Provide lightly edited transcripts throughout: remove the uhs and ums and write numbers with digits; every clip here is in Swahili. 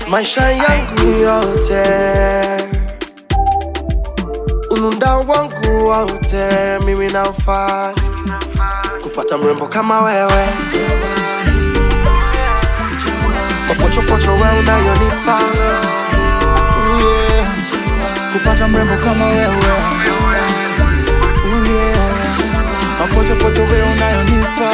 Maisha yangu yote, ununda wangu wote, mimi naufanya kupata mrembo kama wewe. Mapocho pocho wewe unayonipa, kupata mrembo kama wewe. Mapocho pocho wewe unayonipa.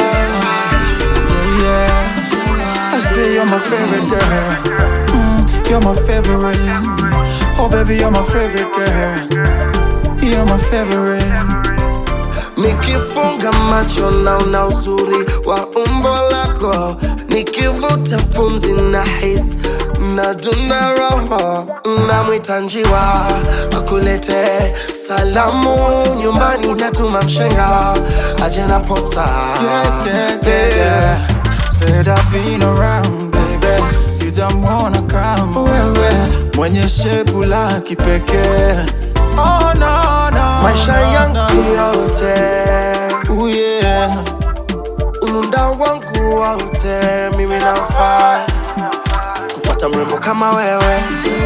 I say you're my favorite girl. You're my favorite. Oh baby, you're my favorite girl. You're my favorite. Nikifunga macho naona uzuri wa umbo lako, nikivuta pumzi nahisi nadunda roho. Namwita njiwa akulete salamu nyumbani, natuma mshenga aje na posa. Yeah. Said I've been around, baby, sitamwona kama wewe, mwenye shepu la kipekee. Oh no, no, maisha yangu yote, ununda wangu wote, mimi naufanya kupata mrembo kama wewe.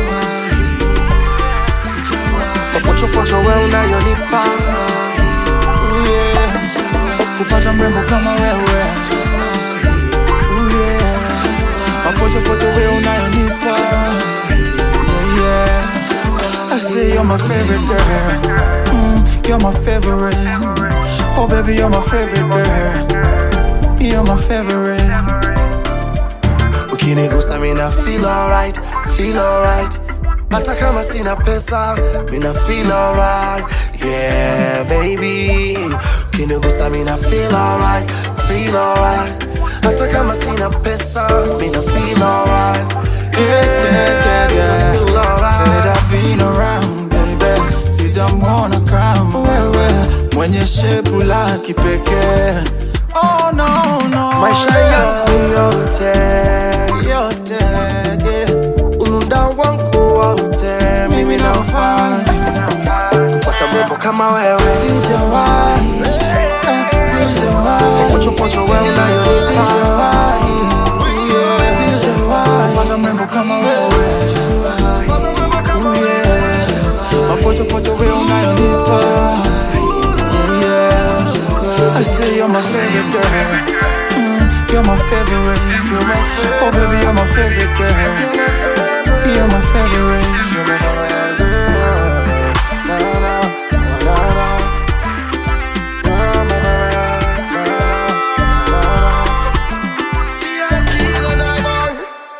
Mapocho pocho wewe unayonipa, kupata mrembo kama wewe. Mapocho pocho wewe unayonipa. I say you're my favorite girl. You're my favorite. Oh baby, you're my favorite girl. You're my favorite. Ukinigusa mina feel alright, feel alright. Hata kama sina pesa, mina feel alright. Yeah baby. Ukinigusa mina feel alright, feel alright. Hata kama sina pesa, mina feel alright. Yeah, feel alright. Said I've been around, baby, sitamwona kama wewe, mwenye shepu la kipekee. Oh no, no. Maisha yangu yote, ununda wangu wote, mimi naufanya kupata mrembo kama wewe. Sijawahi. Pocho pocho wewe unayonipa, kupata mrembo kama wewe. Mapocho pocho wewe unayonipa. I say you're my favorite girl. You're my favorite. Oh baby, you're my favorite girl. You're my favorite.